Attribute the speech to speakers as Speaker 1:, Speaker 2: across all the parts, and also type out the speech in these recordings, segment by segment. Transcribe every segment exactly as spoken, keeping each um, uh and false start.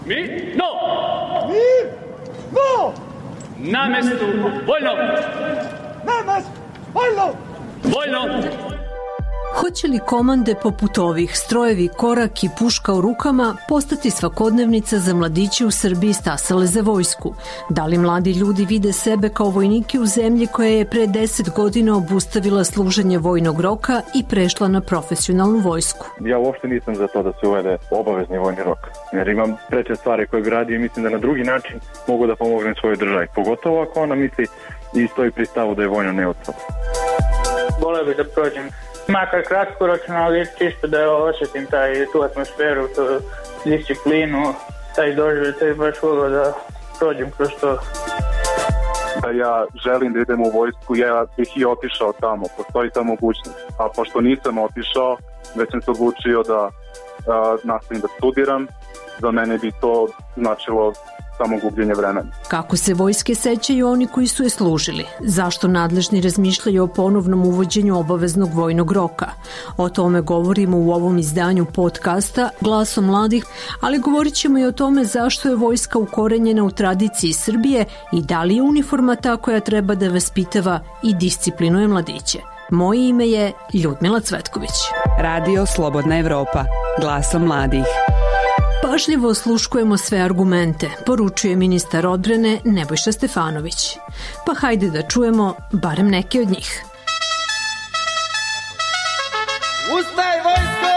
Speaker 1: Mi? No!
Speaker 2: Mi? No!
Speaker 1: Na mestu, vojno!
Speaker 2: Na mestu, vojno!
Speaker 1: Vojno!
Speaker 3: Hoće li komande poput ovih, strojevi, korak i puška u rukama, postati svakodnevnica za mladiće u Srbiji stasale za vojsku? Da li mladi ljudi vide sebe kao vojnike u zemlji koja je pre deset godina obustavila služenje vojnog roka i prešla na profesionalnu vojsku?
Speaker 4: Ja uopšte nisam za to da se uvede obavezni vojni rok, jer imam preče stvari koje bi radio i mislim da na drugi način mogu da pomognem svojoj državi, pogotovo ako ona misli i stoji pri stavu da je vojno neutralno.
Speaker 5: Voleo bih da prođem makar kratkoročno, ali čisto da osjetim taj, tu atmosferu, tu disciplinu, taj doživljaj, baš volio da prođem kroz to.
Speaker 6: Da ja želim da idem u vojsku, ja bih i otišao tamo, postoji ta mogućnost. A pošto nisam otišao, već sam se odlučio da a, nastavim da studiram, za mene bi to značilo samo gubljenje vremena.
Speaker 3: Kako se vojske sećaju oni koji su je služili? Zašto nadležni razmišljaju o ponovnom uvođenju obaveznog vojnog roka? O tome govorimo u ovom izdanju podcasta Glasom mladih, ali govorit ćemo i o tome zašto je vojska ukorenjena u tradiciji Srbije i da li je uniforma ta koja treba da vaspitava i disciplinuje mladiće. Moje ime je Ljudmila Cvetković.
Speaker 7: Radio Slobodna Evropa. Glasom mladih.
Speaker 3: Pažljivo osluškujemo sve argumente, poručuje ministar odbrane Nebojša Stefanović. Pa hajde da čujemo barem neke od njih.
Speaker 2: Ustaj vojsko!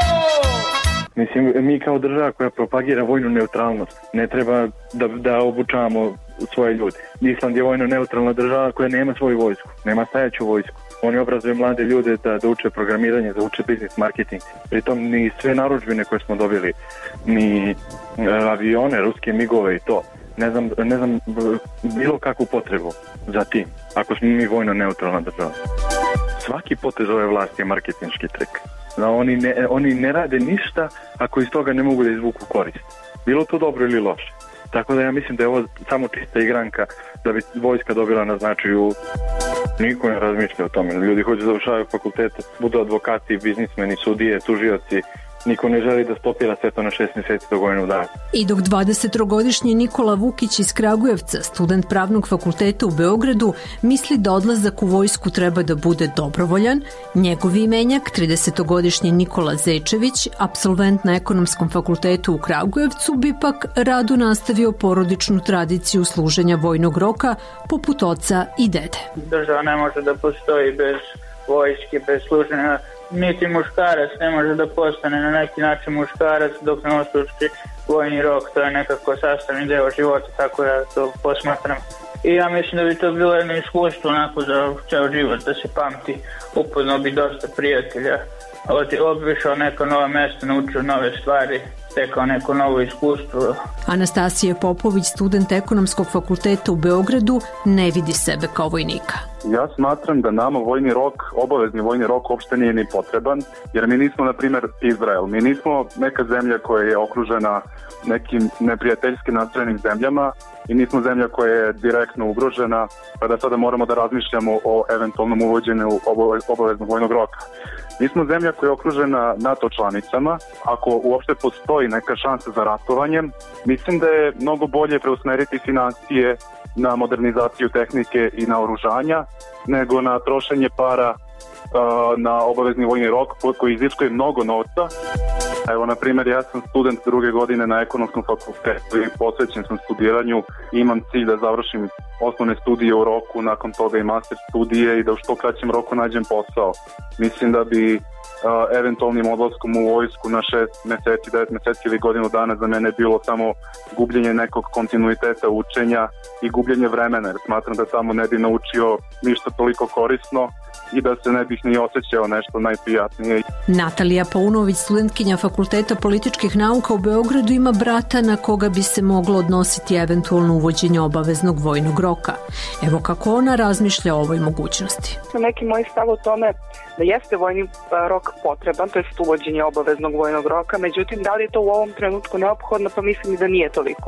Speaker 4: Mislim, mi kao država koja propagira vojnu neutralnost, ne treba da, da obučavamo svoje ljude. Island je vojno neutralna država koja nema svoju vojsku, nema stajaću vojsku. Oni obrazuju mlade ljude da, da uče programiranje, da uče biznis marketing. Pritom ni sve narudžbine koje smo dobili, ni avione, ruske migove i to. Ne znam, ne znam bilo kakvu potrebu za tim, ako smo mi vojno neutralna država. Svaki potez ove vlasti je marketinški trik. Da oni, ne, oni ne rade ništa ako iz toga ne mogu da izvuku korist. Bilo to dobro ili loše. Tako da ja mislim da je ovo samo čista igranka da bi vojska dobila na značaju. Niko ne razmišlja o tome. Ljudi hoće da završavaju fakultete, budu advokati, biznismeni, sudije, tužioci. Niko ne želi da stopira sve to na šest mjeseci do godinu dana.
Speaker 3: I dok dvadesettrogodišnji Nikola Vukić iz Kragujevca, student pravnog fakulteta u Beogradu, misli da odlazak u vojsku treba da bude dobrovoljan, njegov imenjak, tridesetogodišnji Nikola Zečević, apsolvent na ekonomskom fakultetu u Kragujevcu, bi pak rado nastavio porodičnu tradiciju služenja vojnog roka poput oca i dede.
Speaker 5: Država ne može da postoji bez vojske, bez služenja. Niti muškarac ne može da postane na neki način muškarac dok ne osluži vojni rok. To je nekako sastavni deo života, tako ja to posmatram. I ja mislim da bi to bilo jedno iskustvo onako za ceo život, da se pamti. Upoznao bi dosta prijatelja, obišao neka nova mesta, naučio nove stvari, stekao neko novo iskustvo.
Speaker 3: Anastasija Popović, student ekonomskog fakulteta u Beogradu, ne vidi sebe kao vojnika.
Speaker 6: Ja smatram da nama vojni rok, obavezni vojni rok uopšte nije ni potreban, jer mi nismo, na primjer, Izrael. Mi nismo neka zemlja koja je okružena nekim neprijateljski nastrojenim zemljama i nismo zemlja koja je direktno ugrožena, pa da sada moramo da razmišljamo o eventualnom uvođenju obaveznog vojnog roka. Mi smo zemlja koja je okružena NATO članicama. Ako uopšte postoji neka šansa za ratovanjem, mislim da je mnogo bolje preusmeriti financije na modernizaciju tehnike i na oružanja, nego na trošenje para uh, na obavezni vojni rok koji iziskuje mnogo novca. Evo, na primjer, ja sam student druge godine na ekonomskom fakultetu i posvećen sam studiranju i imam cilj da završim osnovne studije u roku, nakon toga i master studije i da u što kraćem roku nađem posao. Mislim da bi uh, eventualnim odlaskom u vojsku na šest meseci, devet meseci ili godinu dana za mene bilo samo gubljenje nekog kontinuiteta učenja i gubljenje vremena, jer smatram da tamo ne bi naučio ništa toliko korisno i da se ne bih ni osjećao nešto najprijatnije.
Speaker 3: Natalija Paunović, studentkinja Fakulteta političkih nauka u Beogradu, ima brata na koga bi se moglo odnositi eventualno uvođenje obaveznog vojnog roka. Evo kako ona razmišlja o ovoj mogućnosti.
Speaker 8: Neki moj stav o tome da jeste vojni rok potreban, to je uvođenje obaveznog vojnog roka, međutim da li je to u ovom trenutku neophodno, pa mislim da nije toliko.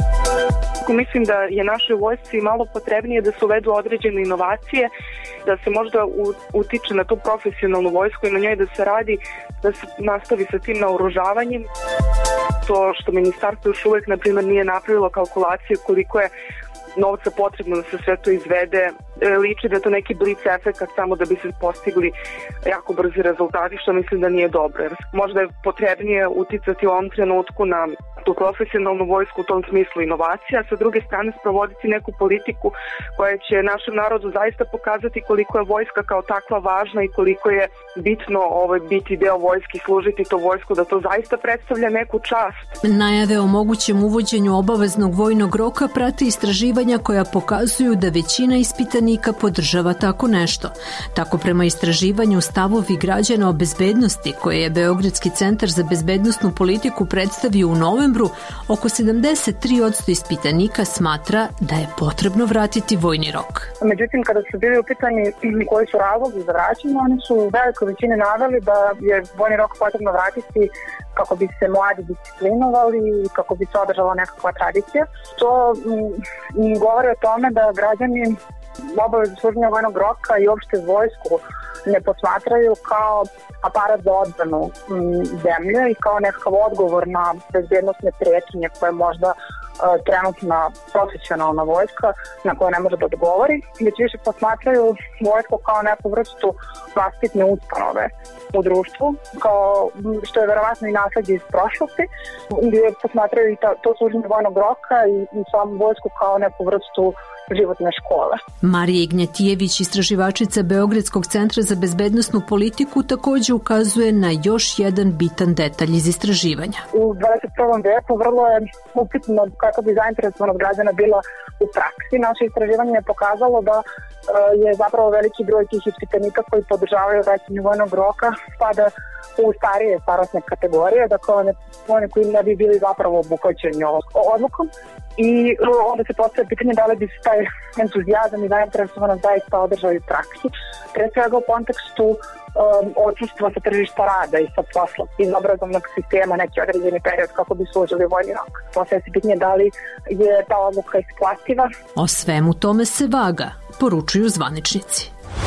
Speaker 8: Mislim da je našoj vojsci malo potrebnije da se uvedu određene inovacije, da se možda utiče na tu profesionalnu vojsku i na njoj da se radi, da se nastavi sa tim naoružavanjem. to što ministarstvo još uvek, na primjer, nije napravilo kalkulaciju koliko je novca potrebno da se sve to izvede, liči da je to neki blic efekat samo da bi se postigli jako brzi rezultati, što mislim da nije dobro. Jer možda je potrebnije uticati u ovom trenutku na tu profesionalnu vojsku, u tom smislu inovacija, a sa druge strane sprovoditi neku politiku koja će našem narodu zaista pokazati koliko je vojska kao takva važna i koliko je bitno ovaj, biti deo vojske, služiti to vojsku, da to zaista predstavlja neku čast.
Speaker 3: Najave o mogućem uvođenju obaveznog vojnog roka prate istraživanja koja pokazuju da većina ispitanika podržava tako nešto. Tako prema istraživanju stavovi građana o bezbednosti koje je Beogradski centar za bezbednosnu politiku predstavio u novembru, oko sedamdeset tri posto ispitanika smatra da je potrebno vratiti vojni rok.
Speaker 9: Međutim, kada su bili upitani koji su razlozi za vraćanje, oni su u velikoj većini naveli da je vojni rok potrebno vratiti kako bi se mladi disciplinovali i kako bi se održala nekakva tradicija. To m, govori o tome da građani obavezu služenja vojnog roka i uopšte vojsku ne posmatraju kao aparat za odbranu zemlje i kao nekakav odgovor na bezbednostne prijetnje koje možda uh, trenutna profesionalna vojska na koje ne može da odgovori, već više posmatraju vojsku kao neku vrstu vaspitne ustanove u društvu, kao što je verovatno i nasleđe iz prošlosti, gdje posmatraju i ta, to služenje vojnog roka i, i samu vojsku kao neku vrstu životne škole.
Speaker 3: Marija Ignjatijević, istraživačica Beogradskog centra za bezbednosnu politiku, takođe ukazuje na još jedan bitan detalj iz istraživanja.
Speaker 9: U dvadeset prvom veku vrlo je upitno kako bi zainteresovanost građana bila u praksi. Naše istraživanje je pokazalo da je zapravo veliki broj tih ispitanika koji podržavaju vraćanje vojnog roka spada u starije starosne kategorije, dakle one, one koji ne bi bili zapravo obuhvaćeni ovom odlukom. I onda se postavlja pitanje da li bi se taj entuzijazam i zainteresovanost zaista održao u praksi, pre svega u kontekstu um, odsustva sa tržišta rada i sa posla iz obrazovnog sistema neki određeni period kako bi služili vojni rok. Postavlja se pitanje da li je ta odluka isplativa.
Speaker 3: O svemu tome se vaga, poručuju zvaničnici.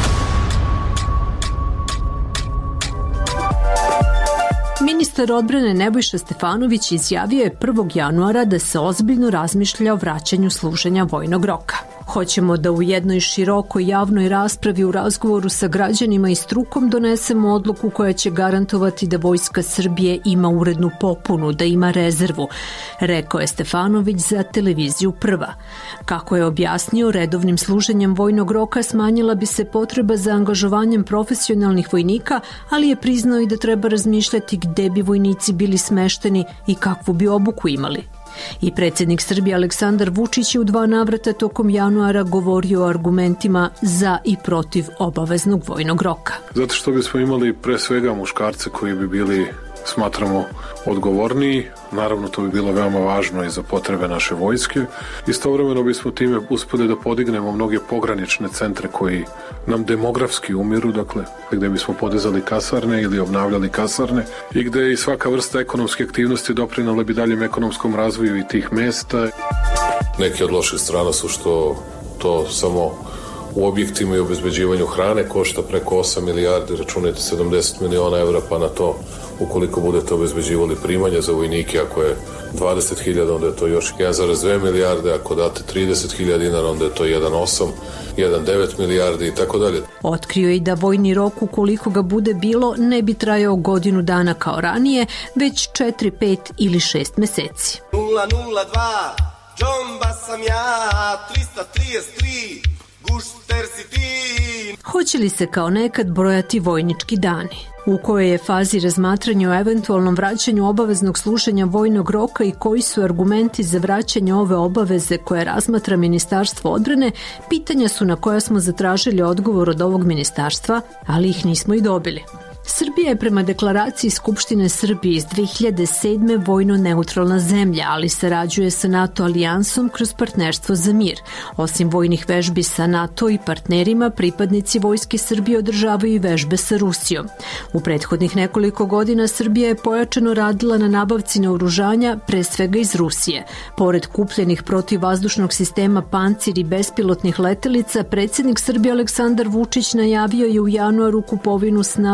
Speaker 3: Ministar odbrane Nebojša Stefanović izjavio je prvog januara da se ozbiljno razmišlja o vraćanju služenja vojnog roka. Hoćemo da u jednoj širokoj javnoj raspravi u razgovoru sa građanima i strukom donesemo odluku koja će garantovati da Vojska Srbije ima urednu popunu, da ima rezervu, rekao je Stefanović za televiziju Prva. Kako je objasnio, redovnim služenjem vojnog roka smanjila bi se potreba za angažovanjem profesionalnih vojnika, ali je priznao i da treba razmišljati gde bi vojnici bili smešteni i kakvu bi obuku imali. I predsjednik Srbije Aleksandar Vučić je u dva navrata tokom januara govorio o argumentima za i protiv obaveznog vojnog roka.
Speaker 10: Zato što bismo imali pre svega muškarce koji bi bili, smatramo, odgovorniji. Naravno, to bi bilo veoma važno i za potrebe naše vojske. Istovremeno bismo time uspeli da podignemo mnoge pogranične centre koji nam demografski umiru, dakle, gde bismo podizali kasarne ili obnavljali kasarne i gde i svaka vrsta ekonomske aktivnosti doprinala bi daljem ekonomskom razvoju i tih mesta. Neki od loših strana su što to samo u objektima i obezbeđivanju hrane košta preko osam milijardi, računajte sedamdeset miliona evra, pa na to ukoliko budete obezbeđivali primanja za vojnike, ako je dvadeset hiljada, onda je to još jedan zarez dve milijarde, ako date trideset hiljada dinara, onda je to jedan zarez osam, jedan zarez devet milijardi i tako dalje.
Speaker 3: Otkrio je i da vojni rok, ukoliko ga bude bilo, ne bi trajao godinu dana kao ranije, već četiri, pet ili šest meseci.
Speaker 11: nula nula dva, džomba sam ja, trista trideset tri, gušter si ti.
Speaker 3: Hoće li se kao nekad brojati vojnički dani? U kojoj je fazi razmatranja o eventualnom vraćanju obaveznog služenja vojnog roka i koji su argumenti za vraćanje ove obaveze koje razmatra Ministarstvo odbrane, pitanja su na koja smo zatražili odgovor od ovog ministarstva, ali ih nismo i dobili. Srbija je prema deklaraciji Skupštine Srbije iz dve hiljade sedme vojno neutralna zemlja, ali sarađuje sa NATO alijansom kroz partnerstvo za mir. Osim vojnih vežbi sa NATO i partnerima, pripadnici Vojske Srbije održavaju i vežbe sa Rusijom. U prethodnih nekoliko godina Srbija je pojačano radila na nabavci naoružanja, pre svega iz Rusije. Pored kupljenih protivvazdušnog sistema Pancir i bespilotnih letelica, predsjednik Srbije Aleksandar Vučić najavio je u januaru kupovinu snažnih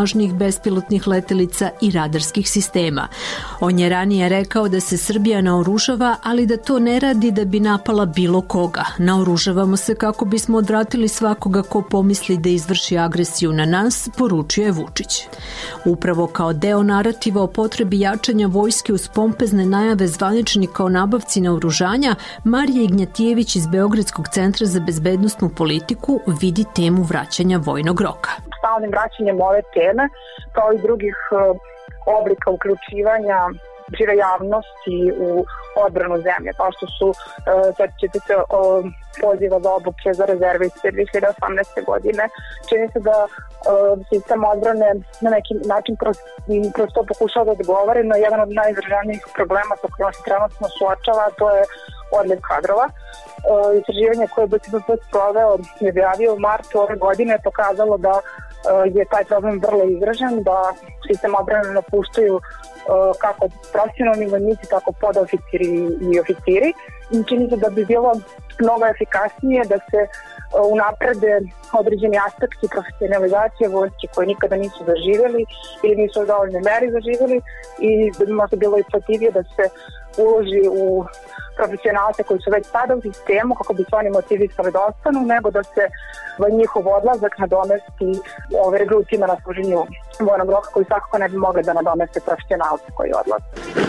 Speaker 3: bespilotnih letelica i radarskih sistema. On je ranije rekao da se Srbija naoružava, ali da to ne radi da bi napala bilo koga. Naoružavamo se kako bismo odvratili svakoga ko pomisli da izvrši agresiju na nas, poručio je Vučić. Upravo kao deo narativa o potrebi jačanja vojske uz pompezne najave zvaničnika o nabavci naoružanja, Marija Ignjatijević iz Beogradskog centra za bezbednosnu politiku vidi temu vraćanja vojnog roka.
Speaker 9: Stalnim vraćanjem ove teme, kao i drugih oblika uključivanja šire javnosti u odbranu zemlje, kao što su, sad ćete se poziva za obuke za rezerviste dve hiljade osamnaeste. godine. Čini se da sistem odbrane na neki način kroz, kroz to pokušava da odgovore na jedan od najizraženijih problema sa kojima se trenutno suočava, to je odliv kadrova. Istraživanje koje je B C B P sproveo i objavio u martu ove godine je pokazalo da je taj problem vrlo izražen, da sistem odbrane napuštaju kako profesionalni vojnici, tako podoficiri i oficiri. Čini se da bi bilo mnogo efikasnije da se unaprede određeni aspekti profesionalizacije vojske koje nikada nisu zaživjeli ili nisu u dovoljnoj meri zaživjeli i da bi možda bilo isplativije da se uloži u profesionalce koji su već sada u sistemu kako bi se oni motivisali da ostanu, nego da se njihov odlazak nadomesti ove regrutima na služenju vojnog roka koji svakako ne bi mogli da nadomeste profesionalce koji odlaze.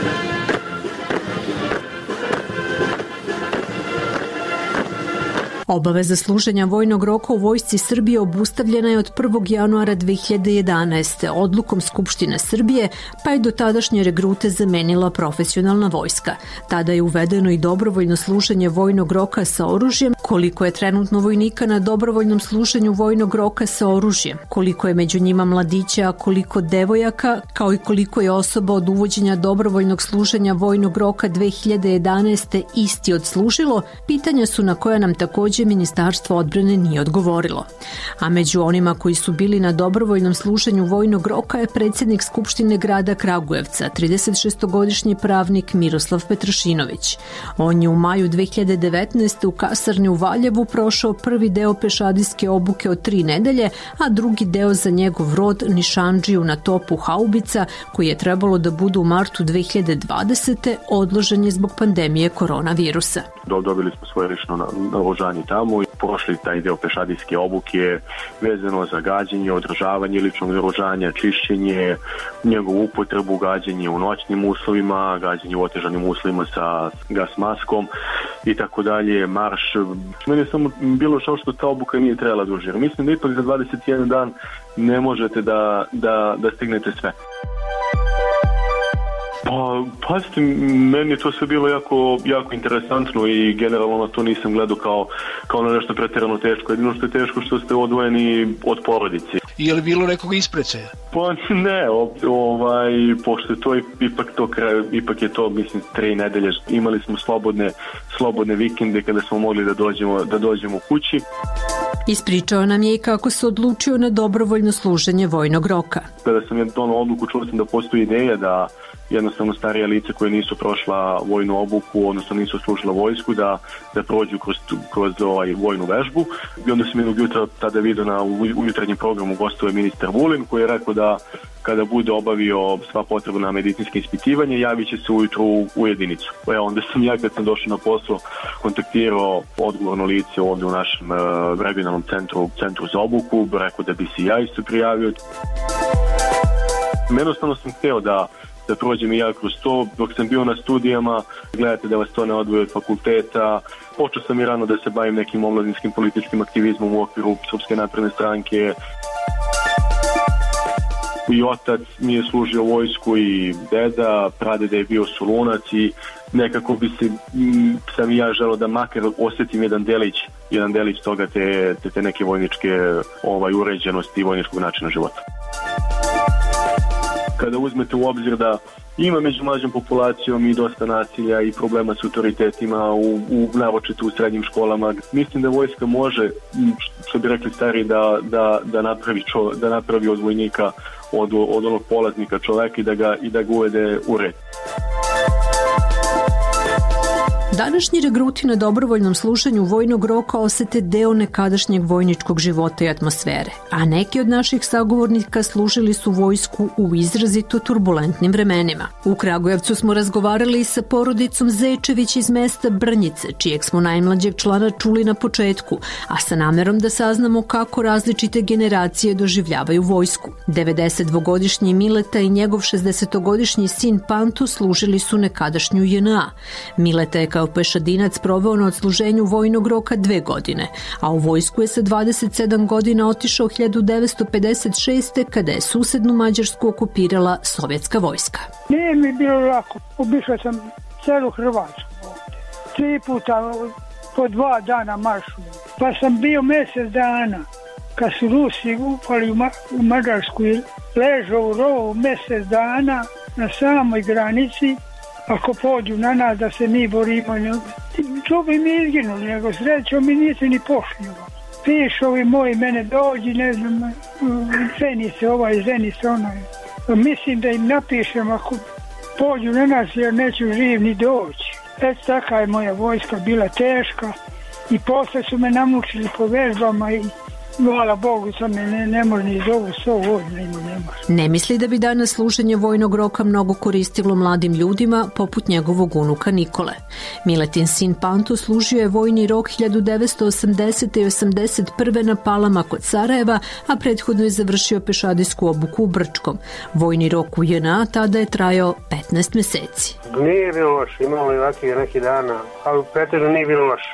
Speaker 3: Obaveza služenja vojnog roka u vojsci Srbije obustavljena je od prvog januara dve hiljade jedanaeste. odlukom Skupštine Srbije, pa je do tadašnje regrute zamenila profesionalna vojska. Tada je uvedeno i dobrovoljno služenje vojnog roka sa oružjem. Koliko je trenutno vojnika na dobrovoljnom služenju vojnog roka sa oružjem, koliko je među njima mladića, a koliko devojaka, kao i koliko je osoba od uvođenja dobrovoljnog služenja vojnog roka dve hiljade jedanaeste. isti odslužilo, pitanja su na koja nam također Ministarstvo odbrane nije odgovorilo. A među onima koji su bili na dobrovoljnom služenju vojnog roka je predsjednik Skupštine grada Kragujevca, tridesetšestogodišnji pravnik Miroslav Petrašinović. On je u maju dve hiljade devetnaeste. u kasarni u Valjevu prošao prvi deo pešadijske obuke od tri nedelje, a drugi deo za njegov rod nišandžiju na topu haubica, koji je trebalo da bude u martu dve hiljade dvadesete. odložen je zbog pandemije koronavirusa.
Speaker 12: Dobili smo svoje lično naoružanje tamo i prošli taj deo pešadijske obuke vezano za gađenje, održavanje ličnog naoružanja, čišćenje, njegovu upotrebu, gađenje u noćnim uslovima, gađenje u otežanim uslovima sa gas maskom i tako dalje, marš. Meni je samo bilo šao što ta obuka nije trebala duže. Mislim da ipak za dvadeset jedan dan ne možete da, da, da stignete sve. Pa, pazite, meni je to sve bilo jako, jako interesantno i generalno na to nisam gledao kao, kao na nešto pretjerano teško. Jedino što je teško što ste odvojeni od porodice.
Speaker 13: Je li bilo nekog isprecaja?
Speaker 12: Pa ne, ovaj, pošto je to ipak, to kraj, ipak je to, mislim, tri nedelje. Imali smo slobodne, slobodne vikende kada smo mogli da dođemo, da dođemo kući.
Speaker 3: Ispričao nam je i kako se odlučio na dobrovoljno služenje vojnog roka.
Speaker 12: Kada sam je donao odluku, čuo sam da postoji ideja da jednostavno starija lica koje nisu prošla vojnu obuku, odnosno nisu služila vojsku, da, da prođu kroz, kroz ovaj vojnu vežbu. I onda sam jednog jutra tada vidio na ujutranjem programu gostuje ministar Vulin, koji je rekao da kada bude obavio sva potrebna medicinske ispitivanje, javit će se ujutru u jedinicu. E, onda sam ja kad sam došao na posao kontaktirao odgovorno lice ovdje u našem uh, regionalnom centru, centru za obuku, rekao da bi se ja isto prijavio. Jednostavno sam hteo da da prođem i ja kroz to. Dok sam bio na studijama, gledajte da vas to ne odvoje od fakulteta. Počeo sam i rano da se bavim nekim omladinskim političkim aktivizmom u okviru Srpske napredne stranke. I otac mi je služio vojsku i deda, pradeda je bio Solunac i nekako bi se, m, sam i ja želeo da makar osjetim jedan delić, jedan delić toga te, te, te neke vojničke ovaj, uređenosti i vojničkog načina života. Kada uzmete u obzir da ima među mlađom populacijom i dosta nasilja i problema s autoritetima u, u naročito u srednjim školama, mislim da vojska može, što bi rekli stari, da, da, da, napravi, čo, da napravi od vojnika, od, od onog polaznika čoveka i da ga, i da ga uvede u red.
Speaker 3: Današnji regruti na dobrovoljnom slušanju vojnog roka osete deo nekadašnjeg vojničkog života i atmosfere, a neki od naših sagovornika služili su vojsku u izrazito turbulentnim vremenima. U Kragujevcu smo razgovarali i sa porodicom Zečević iz mesta Brnjice, čijeg smo najmlađeg člana čuli na početku, a sa namerom da saznamo kako različite generacije doživljavaju vojsku. devedesetdvogodišnji Mileta i njegov šezdesetogodišnji sin Panto služili su nekadašnju J N A. Mileta je kao pešadinac proveo na odsluženju vojnog roka dve godine, a u vojsku je sa dvadeset sedam godina otišao hiljadu devetsto pedeset šeste. kada je susednu Mađarsku okupirala sovjetska vojska.
Speaker 14: Nije mi bilo lako. Obišao sam celu Hrvatsku. Tri puta po dva dana maršu. Pa sam bio mjesec dana. Kad su Rusi upali u, Ma- u Mađarsku i ležao u rovu mjesec dana na samoj granici, ako pođu na nas da se mi borimo, to bi mi izginuli, nego srećom mi nisi ni pošli. Pišovi moji mene dođi, ne znam, ženi se ovaj, ženi se onaj. Mislim da im napišem ako pođu na nas jer neću živ ni doći. Et taka je moja vojska bila teška i posle su me namučili po vežbama i hvala Bogu, sad me ne, ne može ni zovu sto godina ima ne može.
Speaker 3: Ne misli da bi danas služenje vojnog roka mnogo koristilo mladim ljudima poput njegovog unuka Nikole. Miletin sin Panto služio je vojni rok hiljadu devetsto osamdesete i osamdeset prve na Palama kod Sarajeva, a prethodno je završio pešadijsku obuku u Brčkom. Vojni rok u J N A tada je trajao petnaest meseci.
Speaker 15: Nije bilo loše, imalo je ovakvi neki dana, ali pretežno nije bilo loše.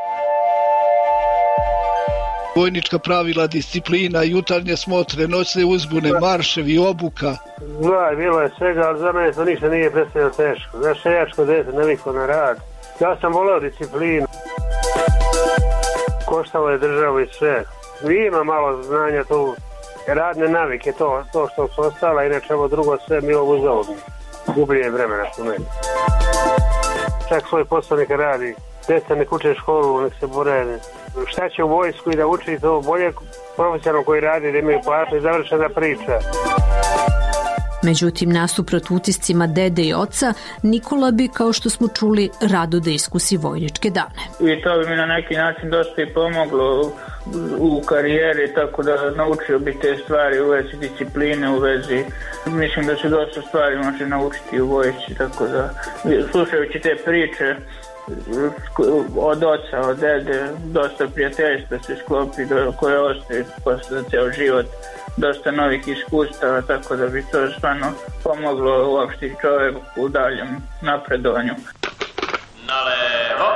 Speaker 13: Vojnička pravila, disciplina, jutarnje smotre, noćne uzbune, marševi, obuka.
Speaker 15: Da, bilo je svega, ali za mene to ništa nije predstavljeno teško. Znaš, seljačko dete naviklo na rad. Ja sam voleo disciplinu. Koštalo je državu i sve. Ima malo znanja tu. Radne navike, to, to što su ostala, inače ovo drugo sve bilo uzaludno. Gubljenje vremena su meni. Čak svoj posao neka radi. Djeca nek uče školu, nek se bore. Šta će u vojsku i da uči to bolje profesionalno koji radi, da imaju platu i završena priča.
Speaker 3: Međutim, nasuprot utiscima dede i oca, Nikola bi, kao što smo čuli, rado da iskusi vojničke dane.
Speaker 5: I to bi mi na neki način dosta i pomoglo u karijeri, tako da naučio bi te stvari u vezi discipline, u vezi, mislim da se dosta stvari može naučiti u vojsci, tako da slušajući te priče od oca, od dede, dosta prijateljstva se sklopi koje ostaje posle ceo život, dosta novih iskustava, tako da bi to stvarno pomoglo uopšte čoveku u daljem napredovanju.
Speaker 1: Na levo,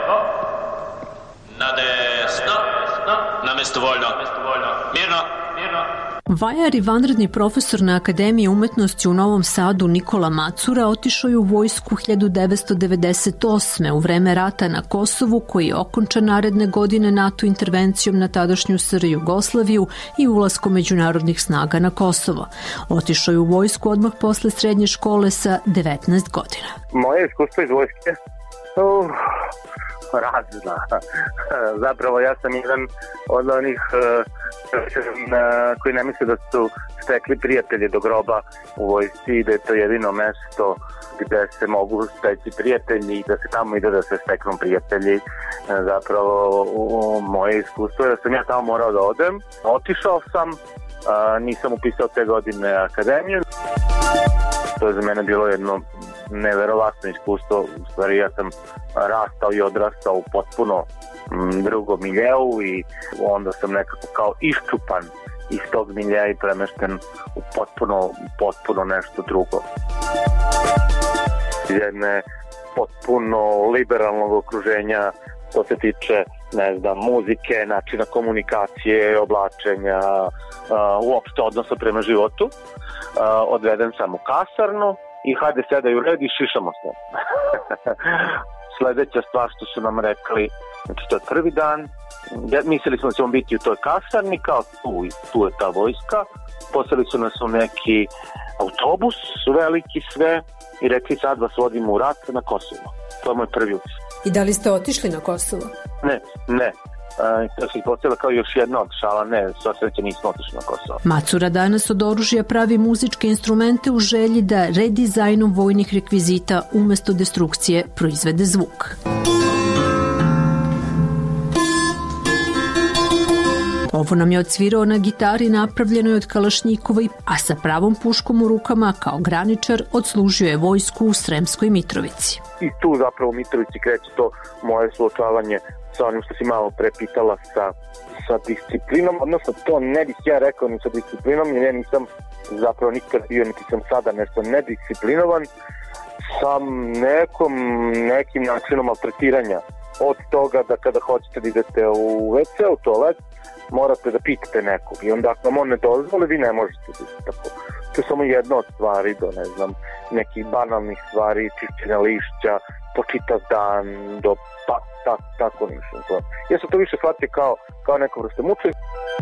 Speaker 1: na desno, na mesto voljno, mirno, mirno.
Speaker 3: Vajar i vanredni profesor na Akademiji umetnosti u Novom Sadu Nikola Macura otišao je u vojsku hiljadu devetsto devedeset osme. u vreme rata na Kosovu, koji je okončan naredne godine NATO intervencijom na tadašnju S R Jugoslaviju i ulaskom međunarodnih snaga na Kosovo. Otišao je u vojsku odmah posle srednje škole sa devetnaest godina.
Speaker 15: Moje iskustvo iz vojske? Uh, razna. Zapravo ja sam jedan od onih uh, koji ne misle da su stekli prijatelje do groba u vojsci i da je to jedino mesto gde se mogu steći prijatelji i da se tamo ide da se steknu prijatelji. Zapravo moje iskustvo je da sam ja tamo morao da odem. Otišao sam, nisam upisao te godine akademiju. To je za mene bilo jedno neverovatno iskustvo. U stvari ja sam rastao i odrastao u potpuno drugom miljeu i onda sam nekako kao iščupan iz tog miljeja i premešten u potpuno, potpuno nešto drugo. Jedne potpuno liberalnog okruženja što se tiče, ne znam, muzike, načina komunikacije, oblačenja, uopšte odnosa prema životu. Odveden sam u kasarnu i hajde sedaj u red i šišamo se. Sledeća stvar što su nam rekli, znači to je prvi dan, mislili smo da ćemo biti u toj kasarni, kao tu, tu je ta vojska, poslali su nas u neki autobus, veliki sve, i rekli sad vas vodimo u rat na Kosovo. To je moj prvi utisak.
Speaker 3: I da li ste otišli na Kosovo?
Speaker 15: Ne, ne. to se ispostavila kao još jedna od šala, ne, sva sreća nismo otišli na Kosovo.
Speaker 3: Macura danas od oružja pravi muzičke instrumente u želji da redizajnom vojnih rekvizita umesto destrukcije proizvede zvuk. Ovo nam je odsvirao na gitari napravljenoj od kalašnjikova, a sa pravom puškom u rukama kao graničar odslužio je vojsku u Sremskoj Mitrovici.
Speaker 15: I tu zapravo u Mitrovici kreće to moje suočavanje sa onim što si malo prepitala sa, sa disciplinom, odnosno to ne bih ja rekao ni sa disciplinom, jer ja nisam zapravo nikad bio, niti sam sada nešto nedisciplinovan, sam nekom, nekim načinom maltretiranja. Od toga da kada hoćete da idete u ve ce, u toalet, morate da pitate nekog i onda ako vam on ne dozvole, vi ne možete da tako. To je samo jedna od stvari do, ne znam, nekih banalnih stvari, čišćenja lišća, po čitav dan, do pa, tak, tako nešto. Ja sam to više shvatio kao, kao neko vrste mučenja.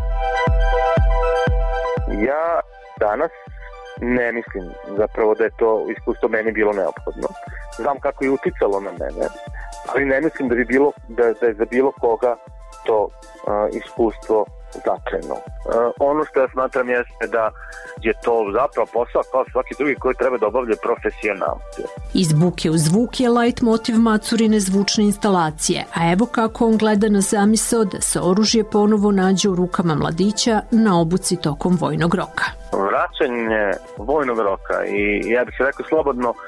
Speaker 15: Ja danas ne mislim zapravo da je to iskustvo meni bilo neophodno. Znam kako je uticalo na mene, ali ne mislim da bi bilo, da, da je za bilo koga to uh, iskustvo značajno. Uh, ono što ja smatram jeste da je to zapravo posao kao svaki drugi koji treba da obavlja profesionalci.
Speaker 3: Iz buke u zvuk je light motiv Macurine zvučne instalacije, a evo kako on gleda na zamisao da se oružje ponovo nađe u rukama mladića na obuci tokom vojnog roka.
Speaker 15: Vraćanje vojnog roka i ja bih se rekao slobodno uh,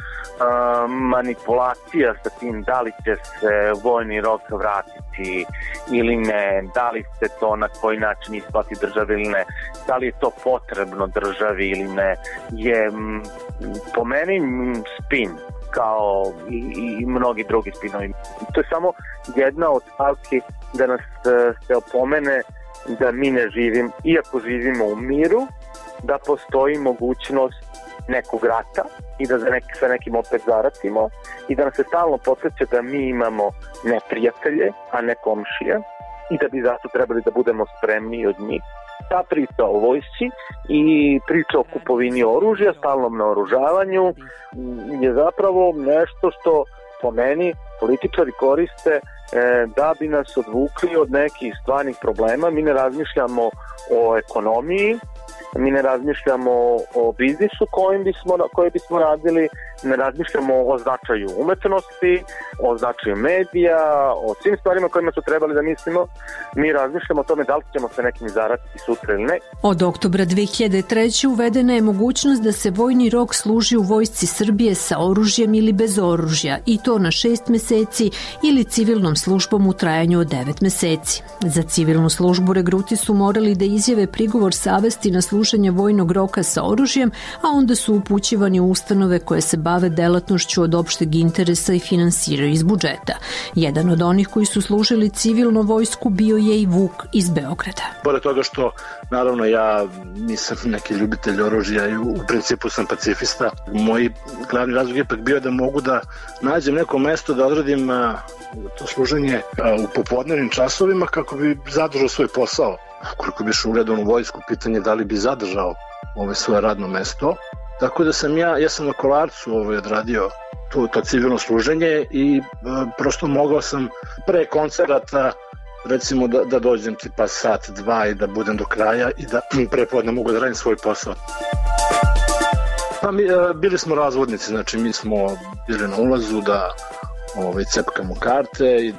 Speaker 15: manipulacija sa tim da li će se vojni rok vratiti ili ne, da li se to na koji način isplati državi ili ne, da li je to potrebno državi ili ne, je m, po meni m, spin kao i, i mnogi drugi spinovi. To je samo jedna od stavki da nas se opomene da mi ne živim, iako živimo u miru, da postoji mogućnost nekog rata i da za neki, sa nekim opet zaratimo i da nas se stalno podsjeća da mi imamo neprijatelje, a ne komšije i da bi zato trebali da budemo spremni od njih. Ta priča o vojsci i priča o kupovini oružja, stalnom naoružavanju je zapravo nešto što po meni političari koriste da bi nas odvukli od nekih stvarnih problema. Mi ne razmišljamo o ekonomiji, mi ne razmišljamo o biznisu kojim bismo, koje bismo radili, ne razmišljamo o značaju umetnosti, o značaju medija, o svim stvarima kojima su trebali da mislimo. Mi razmišljamo o tome da li ćemo se nekim zaratiti sutra ili ne.
Speaker 3: Od oktobra dve hiljade treće. uvedena je mogućnost da se vojni rok služi u vojsci Srbije sa oružjem ili bez oružja, i to na šest meseci ili civilnom službom u trajanju od devet meseci. Za civilnu službu regruti su morali da izjave prigovor savesti na služenje vojnog roka sa oružjem, a onda su upućivani u ustanove koje se bave delatnošću od opšteg interesa i finansiraju iz budžeta. Jedan od onih koji su služili civilnu vojsku bio je i Vuk iz Beograda.
Speaker 16: Pored toga što, naravno, ja nisam neki ljubitelj oružja i u principu sam pacifista, moj glavni razlog je ipak bio da mogu da nađem neko mesto da odradim to služenje u popodnevnim časovima kako bi zadržao svoj posao. Koliko bi išao u redovnu vojsku, pitanje da li bi zadržao ovo svoje radno mesto. Tako da sam ja, ja sam na Kolarcu ovaj, odradio to, to civilno služenje i e, prosto mogao sam pre koncerata recimo da, da dođem tipa sat, dva i da budem do kraja i da prepodne mogu da radim svoj posao. Pa mi, e, bili smo razvodnici, znači mi smo bili na ulazu da ovaj, cepkamo karte i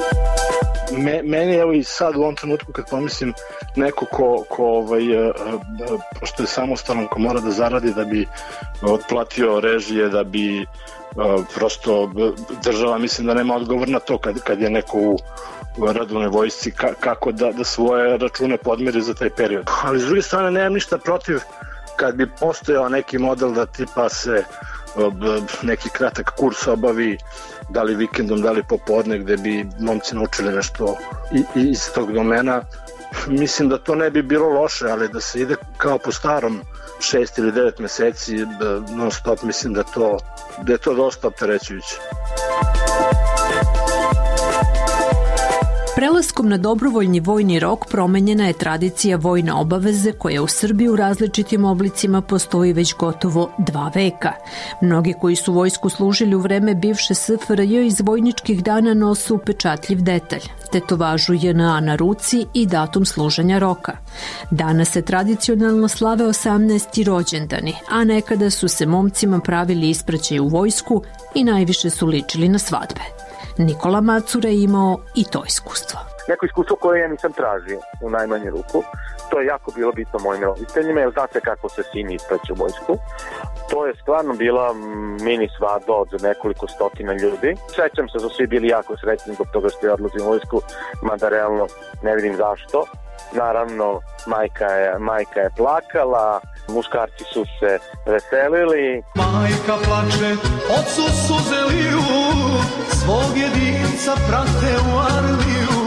Speaker 16: Me, meni evo i sad u ovom trenutku kad pomislim neko ko, ko ovaj, pošto je samostalan, ko mora da zaradi da bi otplatio režije, da bi prosto država, mislim da nema odgovor na to kad, kad je neko u redovnoj vojsci ka, kako da, da svoje račune podmiri za taj period. Ali s druge strane nemam ništa protiv kad bi postojao neki model da tipa se neki kratak kurs obavi, da li vikendom, da li popodne, gde bi momci naučili nešto iz tog domena. Mislim da to ne bi bilo loše, ali da se ide kao po starom šest ili devet meseci non stop, mislim da, to, da je to dosta opterećujuće.
Speaker 3: Prelaskom na dobrovoljni vojni rok promenjena je tradicija vojne obaveze koja u Srbiji u različitim oblicima postoji već gotovo dva veka. Mnogi koji su vojsku služili u vreme bivše S F R J iz vojničkih dana nosu upečatljiv detalj, tetovažu J N A na ruci i datum služenja roka. Danas se tradicionalno slave osamnaesti rođendani, a nekada su se momcima pravili ispraćaj u vojsku i najviše su ličili na svadbe. Nikola Macura je imao i to iskustvo.
Speaker 15: Neko iskustvo koje ja nisam tražio u najmanju ruku. To je jako bilo bitno mojim roditeljima, jer znate kako se sini ispraću u vojsku. To je stvarno bila mini svadba od nekoliko stotina ljudi. Sećam se da su svi bili jako srećni zbog toga što je odlazim u vojsku, mada realno ne vidim zašto. Naravno, majka je, majka je plakala, muškarci su se veselili.
Speaker 17: Majka plače, ocu suze liju, svog jedinca prate u armiju.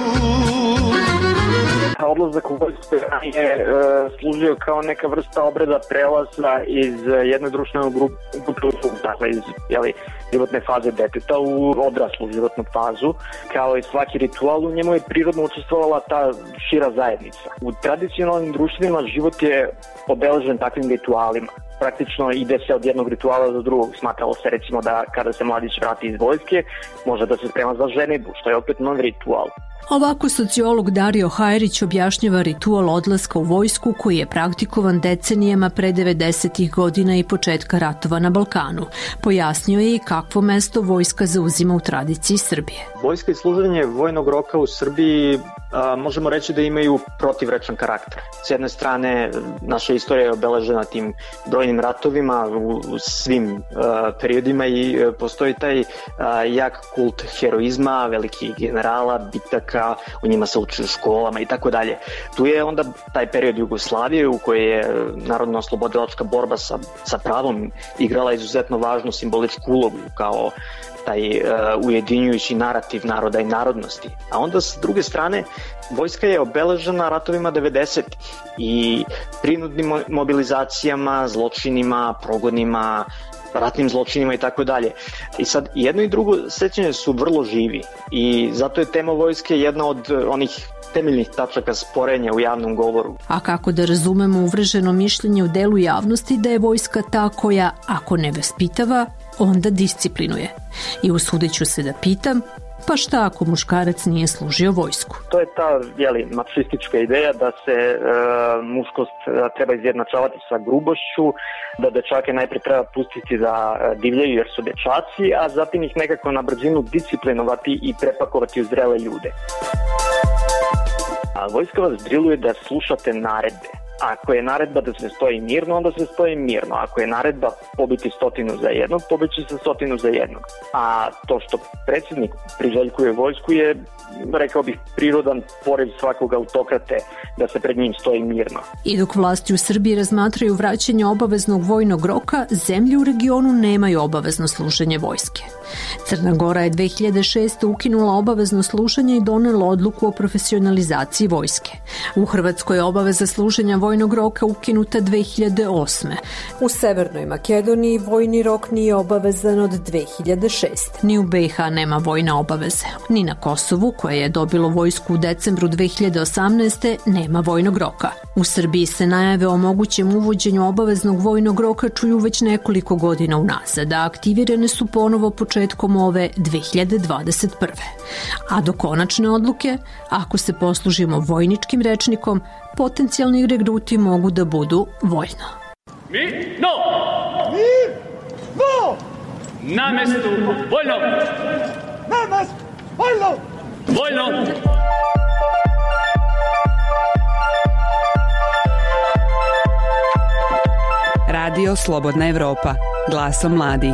Speaker 18: Odlazak u vojsku je e, služio kao neka vrsta obreda prelaza iz jedne društvene grupe, dakle iz jeli, životne faze deteta u odraslu životnu fazu. Kao i svaki ritual, u njemu je prirodno učestvovala ta šira zajednica. U tradicionalnim društvima život je obeležen takvim ritualima. Praktično ide se od jednog rituala do drugog. Smatralo se recimo da kada se mladić vrati iz vojske, može da se sprema za ženidbu, što je opet novi ritual.
Speaker 3: Ovako sociolog Dario Hajrić objašnjava ritual odlaska u vojsku koji je praktikovan decenijama pre devedesetih godina i početka ratova na Balkanu. Pojasnio je i kakvo mesto vojska zauzima u tradiciji Srbije.
Speaker 18: Vojska i služenje vojnog roka u Srbiji a, možemo reći da imaju protivrečan karakter. S jedne strane, naša istorija je obeležena tim brojnim ratovima u, u svim a, periodima i a, postoji taj a, jak kult heroizma, velikih generala, bitaka, u njima se uči u školama i tako dalje. Tu je onda taj period Jugoslavije u kojoj je narodno-oslobodilačka borba sa, sa pravom igrala izuzetno važnu simboličku ulogu kao taj uh, ujedinjujući narativ naroda i narodnosti. A onda s druge strane, vojska je obeležena ratovima devedesetih i prinudnim mobilizacijama, zločinima, progonima, ratnim zločinima i tako dalje. I sad jedno i drugo sećanje su vrlo živi i zato je tema vojske jedna od onih temeljnih tačaka sporenja u javnom govoru.
Speaker 3: A kako da razumemo uvrženo mišljenje u delu javnosti da je vojska ta koja, ako ne vaspitava, onda disciplinuje. I usudit ću se da pitam, pa šta ako muškarac nije služio vojsku?
Speaker 18: To je ta jeli, mačistička ideja da se e, muškost treba izjednačavati sa grubošću, da dečake najpre treba pustiti da divljaju jer su dečaci, a zatim ih nekako na brzinu disciplinovati i prepakovati u zrele ljude. A vojska vas driluje da slušate naredbe. Ako je naredba da se stoji mirno, onda se stoji mirno. Ako je naredba pobiti stotinu za jednog, pobići se stotinu za jednog. A to što predsjednik priželjkuje vojsku je, rekao bih, prirodan poriv svakog autokrate da se pred njim stoji mirno.
Speaker 3: I dok vlasti u Srbiji razmatraju vraćanje obaveznog vojnog roka, zemlje u regionu nemaju obavezno služenje vojske. Crna Gora je dve hiljade šeste. ukinula obavezno služenje i donela odluku o profesionalizaciji vojske. U Hrvatskoj je obaveza služenja vojnog roka ukinuta dve hiljade osme. U Severnoj Makedoniji vojni rok nije obavezan od dve hiljade šeste. Ni u B i H nema vojne obaveze. Ni na Kosovu, koje je dobilo vojsku u decembru dve hiljade osamnaeste. nema vojnog roka. U Srbiji se najave o mogućem uvođenju obaveznog vojnog roka čuju već nekoliko godina unazad, a aktivirane su ponovo početkom ove dve hiljade dvadeset prve. A do konačne odluke, ako se poslužimo vojničkim rečnikom, potencijalni regruti mogu da budu voljno.
Speaker 1: Mi, no!
Speaker 2: Mir, no!
Speaker 1: Na mestu, voljno!
Speaker 2: Na mestu, voljno!
Speaker 1: Voljno!
Speaker 7: Radio Slobodna Evropa, glasom mladih.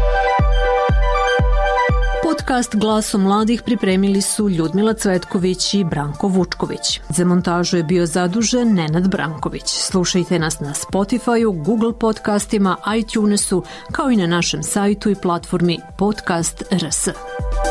Speaker 3: Podcast Glasom mladih pripremili su Ljudmila Cvetković i Branko Vučković. Za montažu je bio zadužen Nenad Branković. Slušajte nas na Spotify-u, Google podcastima, iTunesu, kao i na našem sajtu i platformi Podcast R S.